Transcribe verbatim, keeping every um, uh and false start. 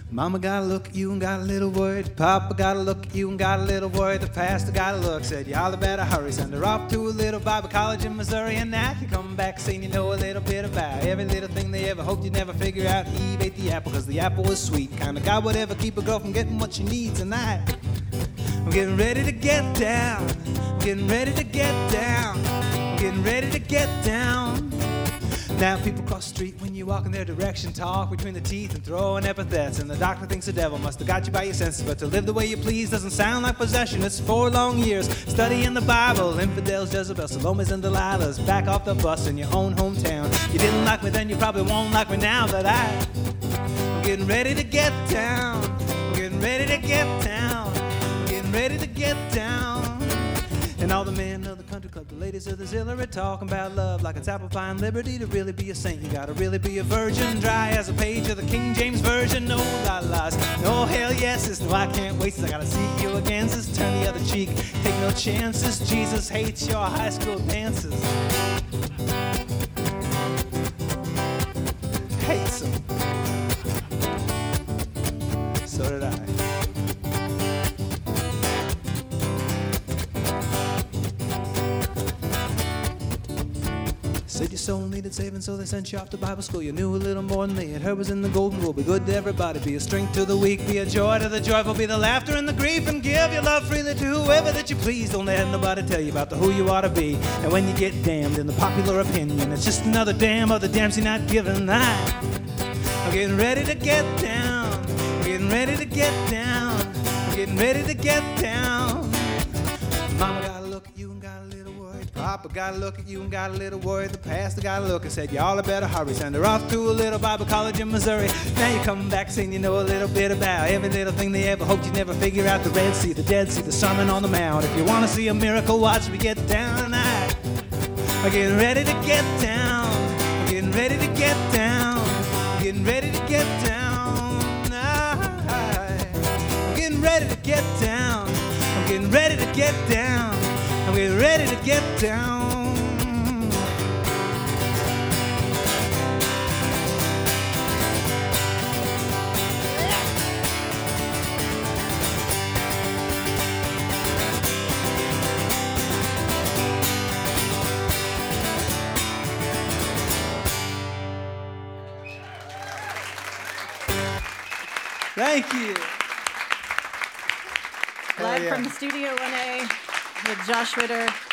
Mama got a look at you and got a little worried. Papa got a look at you and got a little worried. The pastor got a look, said, y'all better hurry. Send her off to a little Bible college in Missouri. And now you come back saying you know a little bit about every little thing they ever hoped you'd never figure out. Eve ate the apple because the apple was sweet. Kind of God would ever keep a girl from getting what she needs tonight. I'm getting ready to get down. I'm getting ready to get down. I'm getting ready to get down. Now people cross the street when you walk in their direction, talk between the teeth and throwing epithets. And the doctor thinks the devil must have got you by your senses. But to live the way you please doesn't sound like possession. It's four long years studying the Bible. Infidels, Jezebel, Salomes, and Delilahs. Back off the bus in your own hometown. You didn't like me then, you probably won't like me now. But I, I'm getting ready to get down. I'm getting ready to get down. I'm getting ready to get down. And all the men of the country club, the ladies of the Zilla are talking about love like it's apple pie and liberty. To really be a saint, you gotta really be a virgin. Dry as a page of the King James Version. No la-las, no hell yeses. No, I can't wait, so I gotta see you again. Sis, turn the other cheek, take no chances. Jesus hates your high school dances. Hates them. So did I. Said your soul needed saving, so they sent you off to Bible school. You knew a little more than they had heard was in the golden rule. Be good to everybody, be a strength to the weak, be a joy to the joyful, be the laughter and the grief, and give your love freely to whoever that you please. Don't let nobody tell you about the who you ought to be. And when you get damned in the popular opinion, it's just another damn of the damns you're not giving. I, I'm getting ready to get down. I'm getting ready to get down. I'm getting ready to get down. Mama got a look at you and got a little worried. Papa got a look at you and got a little worried. The pastor got a look and said, y'all better hurry. Send her off to a little Bible college in Missouri. Now you're coming back saying you know a little bit about every little thing they ever hoped you'd never figure out. The Red Sea, the Dead Sea, the Sermon on the Mount. If you want to see a miracle, watch me get down tonight. I'm getting ready to get down. I'm getting ready to get down. I'm getting ready to get down. I'm getting ready to get down. I'm getting ready to get down. I'm getting ready to get down. Thank you. Live Oh, yeah. from Studio one A with Josh Ritter.